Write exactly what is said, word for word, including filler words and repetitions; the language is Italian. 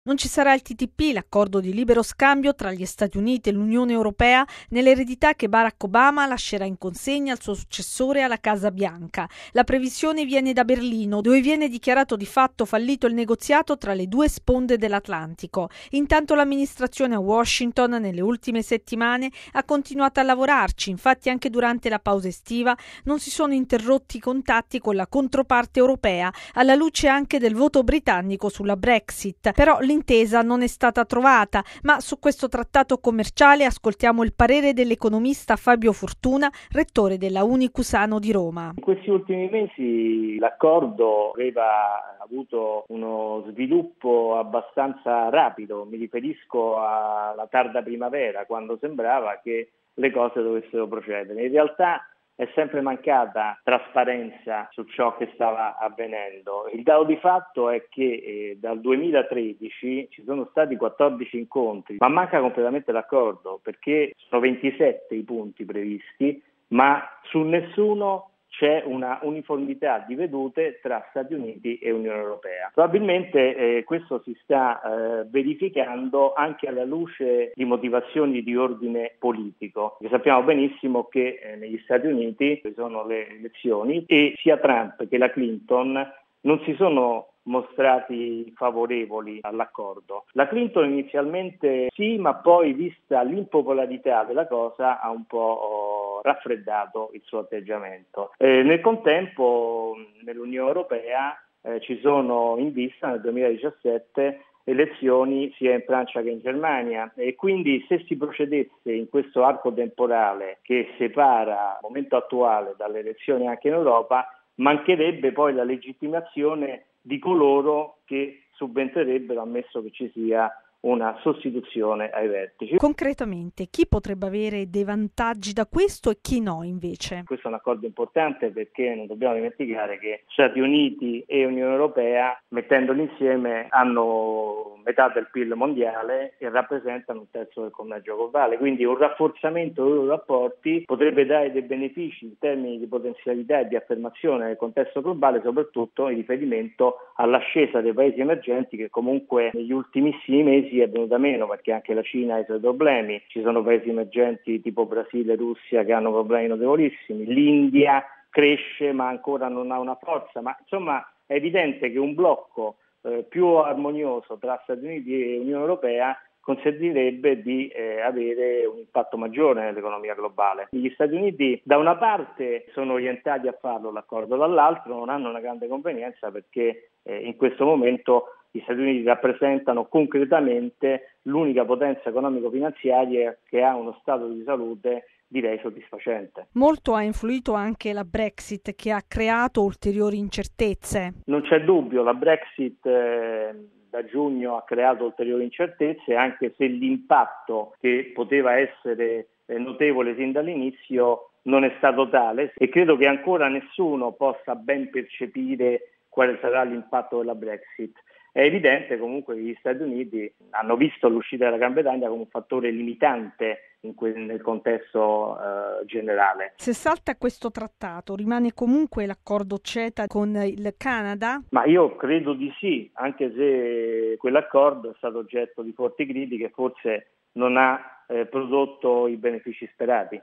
Non ci sarà il T T P, l'accordo di libero scambio tra gli Stati Uniti e l'Unione Europea, nell'eredità che Barack Obama lascerà in consegna al suo successore alla Casa Bianca. La previsione viene da Berlino, dove viene dichiarato di fatto fallito il negoziato tra le due sponde dell'Atlantico. Intanto l'amministrazione a Washington, nelle ultime settimane, ha continuato a lavorarci. Infatti anche durante la pausa estiva non si sono interrotti i contatti con la controparte europea, alla luce anche del voto britannico sulla Brexit. Però l'intesa non è stata trovata, ma su questo trattato commerciale ascoltiamo il parere dell'economista Fabio Fortuna, rettore della Unicusano di Roma. In questi ultimi mesi l'accordo aveva avuto uno sviluppo abbastanza rapido, mi riferisco alla tarda primavera, quando sembrava che le cose dovessero procedere. In realtà è sempre mancata trasparenza su ciò che stava avvenendo. Il dato di fatto è che eh, dal duemilatredici ci sono stati quattordici incontri, ma manca completamente l'accordo, perché sono ventisette i punti previsti, ma su nessuno c'è una uniformità di vedute tra Stati Uniti e Unione Europea. Probabilmente eh, questo si sta eh, verificando anche alla luce di motivazioni di ordine politico. E sappiamo benissimo che eh, negli Stati Uniti ci sono le elezioni e sia Trump che la Clinton non si sono mostrati favorevoli all'accordo. La Clinton inizialmente sì, ma poi, vista l'impopolarità della cosa, ha un po' oh, raffreddato il suo atteggiamento. Eh, nel contempo, nell'Unione Europea eh, ci sono in vista nel duemiladiciassette elezioni sia in Francia che in Germania, e quindi se si procedesse in questo arco temporale che separa il momento attuale dalle elezioni anche in Europa, mancherebbe poi la legittimazione di coloro che subentrerebbero, ammesso che ci sia una sostituzione ai vertici. Concretamente, chi potrebbe avere dei vantaggi da questo e chi no invece? Questo è un accordo importante, perché non dobbiamo dimenticare che Stati Uniti e Unione Europea, mettendoli insieme, hanno metà del P I L mondiale e rappresentano un terzo del commercio globale. Quindi un rafforzamento dei loro rapporti potrebbe dare dei benefici in termini di potenzialità e di affermazione nel contesto globale, soprattutto in riferimento all'ascesa dei paesi emergenti, che comunque negli ultimissimi mesi è venuta meno, perché anche la Cina ha i suoi problemi, ci sono paesi emergenti tipo Brasile e Russia che hanno problemi notevolissimi, l'India cresce ma ancora non ha una forza, ma insomma è evidente che un blocco eh, più armonioso tra Stati Uniti e Unione Europea consentirebbe di eh, avere un impatto maggiore nell'economia globale. Gli Stati Uniti da una parte sono orientati a farlo l'accordo, dall'altro non hanno una grande convenienza, perché eh, in questo momento gli Stati Uniti rappresentano concretamente l'unica potenza economico-finanziaria che ha uno stato di salute, direi, soddisfacente. Molto ha influito anche la Brexit, che ha creato ulteriori incertezze. Non c'è dubbio, la Brexit eh, da giugno ha creato ulteriori incertezze, anche se l'impatto, che poteva essere eh, notevole sin dall'inizio, non è stato tale, e credo che ancora nessuno possa ben percepire quale sarà l'impatto della Brexit. È evidente comunque che gli Stati Uniti hanno visto l'uscita della Gran Bretagna come un fattore limitante in que- nel contesto eh, generale. Se salta questo trattato, rimane comunque l'accordo CETA con il Canada? Ma io credo di sì, anche se quell'accordo è stato oggetto di forti critiche, forse non ha eh, prodotto i benefici sperati.